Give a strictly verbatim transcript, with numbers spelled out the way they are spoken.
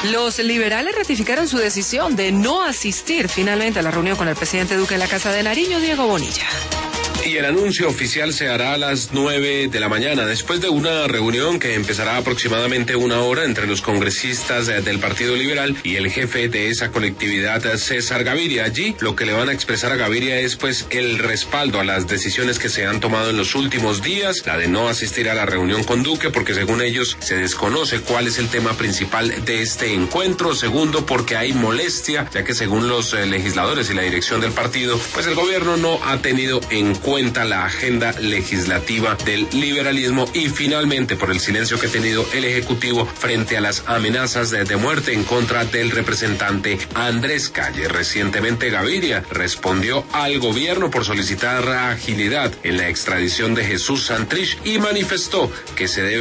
Los liberales ratificaron su decisión de no asistir finalmente a la reunión con el presidente Duque en la Casa de Nariño, Diego Bonilla. Y el anuncio oficial se hará a las nueve de la mañana, después de una reunión que empezará aproximadamente una hora entre los congresistas del Partido Liberal y el jefe de esa colectividad, César Gaviria. Allí lo que le van a expresar a Gaviria es pues el respaldo a las decisiones que se han tomado en los últimos días, la de no asistir a la reunión con Duque, porque según ellos se desconoce cuál es el tema principal de este encuentro. Segundo, porque hay molestia, ya que según los eh, legisladores y la dirección del partido, pues el gobierno no ha tenido en cuenta cuenta la agenda legislativa del liberalismo, y finalmente por el silencio que ha tenido el Ejecutivo frente a las amenazas de, de muerte en contra del representante Andrés Calle. Recientemente Gaviria respondió al gobierno por solicitar agilidad en la extradición de Jesús Santrich y manifestó que se debe